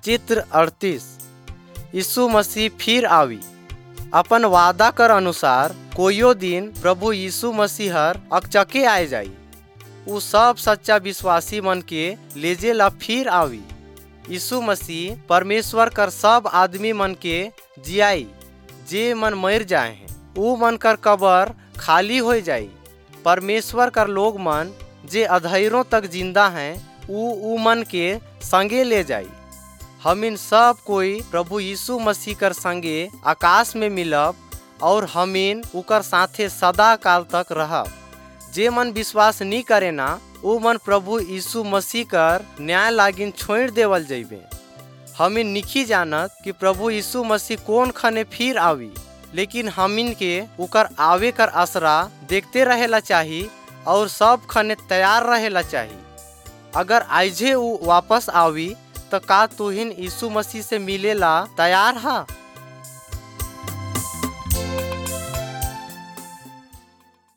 चित्र 38। यीशु मसीह फिर आवी। अपन वादा कर अनुसार कोइयो दिन प्रभु यीशु मसीह हर अकचके आए जाई। उ सब सच्चा विश्वासी मन के लेजे ला फिर आवी। यीशु मसीह परमेश्वर कर सब आदमी मन के जियाई जे मन मर जाए हैं। उ मन कर कबर खाली हो जाई। परमेश्वर कर लोग मन जे अधैरों तक जिंदा हैं उ मन के संगे ले जाई। हमिन सब कोई प्रभु यीशु मसीह कर संगे आकाश में मिलब और हमिन उकर साथे सदा काल तक रहब। जे मन विश्वास नहीं करे ना उ मन प्रभु यीशु मसीह कर न्याय लागिन छोड़ देवल जइबे। हमिन निखी जानत कि प्रभु यीशु मसीह कौन खने फिर आवी, लेकिन हमिन के उकर आवे कर आसरा देखते रहेला चाही और सब खने तैयार रहेला चाही। अगर आइजे उ वापस आवी तो का तुहिन यीशु मसीह से मिलेला तैयार हा?